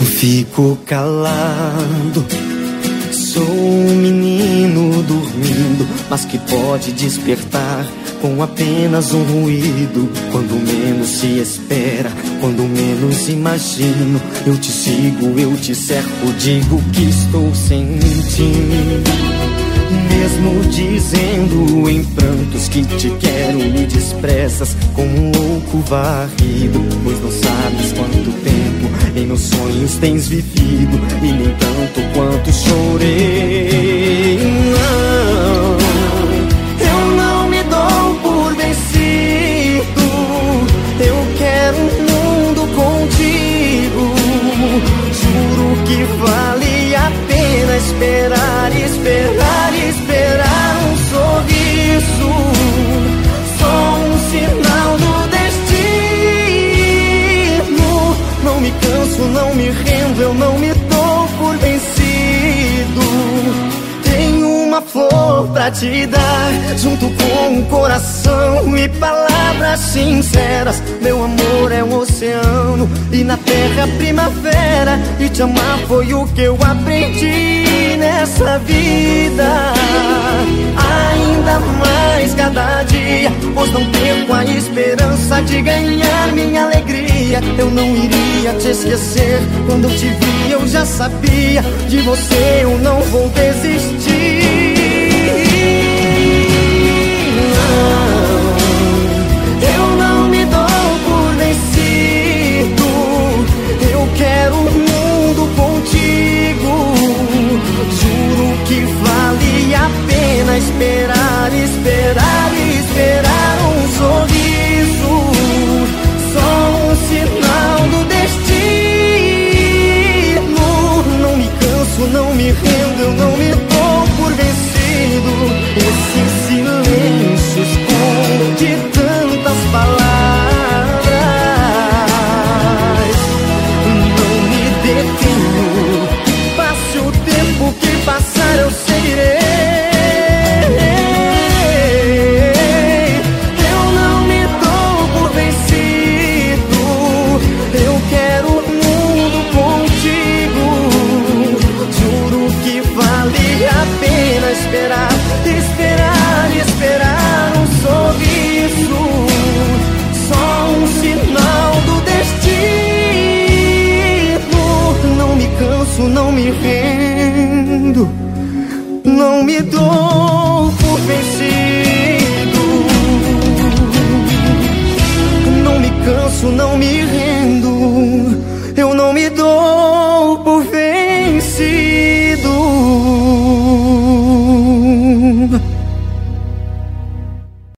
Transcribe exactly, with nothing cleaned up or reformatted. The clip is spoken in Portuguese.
Fico calado, sou um menino dormindo, mas que pode despertar com apenas um ruído. Quando menos se espera, quando menos imagino, eu te sigo, eu te cerco, digo que estou sentindo. Mesmo dizendo em prantos que te quero, me desprezas como um louco varrido, pois não sabes quanto tempo em meus sonhos tens vivido, e nem tanto quanto chorei. Não, eu não me dou por vencido, eu quero um mundo contigo. Juro que vale a pena esperar, esperar, esperar um sorriso, só um sinal do destino. Não me canso, não me rendo, eu não me dou por vencido. Tenho uma flor pra te dar, junto com um coração e palavras sinceras. Meu amor é um oceano e na terra primavera, e te amar foi o que eu aprendi nessa vida. Ainda mais cada dia, pois não perco a esperança de ganhar minha alegria. Eu não iria te esquecer, quando eu te vi eu já sabia, de você eu não vou desistir. Eu não me dou por vencido, eu quero um mundo contigo. Juro que vale a pena esperar, esperar, esperar um sorriso, só um sinal do destino. Não me canso, não me rendo, eu não me dou por vencido. Esse silêncio esconde tantas palavras. Não me detenho, passe o tempo que passar eu seguirei. Eu não me dou por vencido, eu quero um mundo contigo. Juro que vale a pena esperar, esperar, esperar um sorriso, só um sinal do destino. Não me canso, não me rendo, não me dou por vencido.